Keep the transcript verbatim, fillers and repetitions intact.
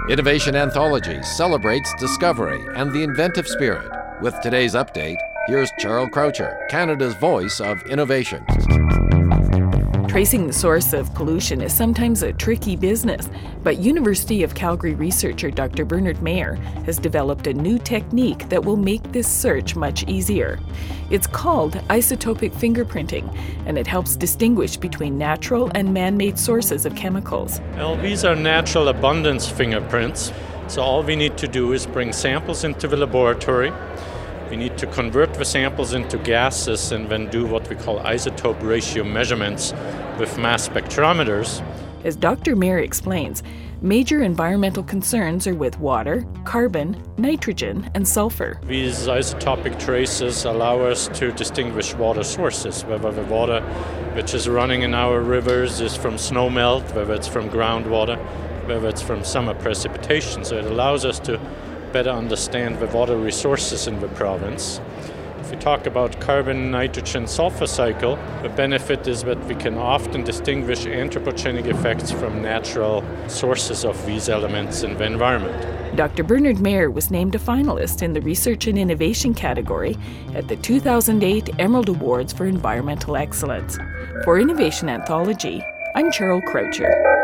Innovation Anthology celebrates discovery and the inventive spirit. With today's update, here's Charles Croucher, Canada's voice of innovation. Tracing the source of pollution is sometimes a tricky business, but University of Calgary researcher Doctor Bernard Mayer has developed a new technique that will make this search much easier. It's called isotopic fingerprinting, and it helps distinguish between natural and man-made sources of chemicals. Well, these are natural abundance fingerprints, so all we need to do is bring samples into the laboratory. We need to convert the samples into gases and then do what we call isotope ratio measurements with mass spectrometers. As Doctor Mayer explains, major environmental concerns are with water, carbon, nitrogen, and sulfur. These isotopic traces allow us to distinguish water sources, whether the water which is running in our rivers is from snowmelt, whether it's from groundwater, whether it's from summer precipitation. So it allows us to better understand the water resources in the province. If we talk about carbon, nitrogen, sulfur cycle, the benefit is that we can often distinguish anthropogenic effects from natural sources of these elements in the environment. Doctor Bernard Mayer was named a finalist in the Research and Innovation category at the two thousand eight Emerald Awards for Environmental Excellence. For Innovation Anthology, I'm Charles Croucher.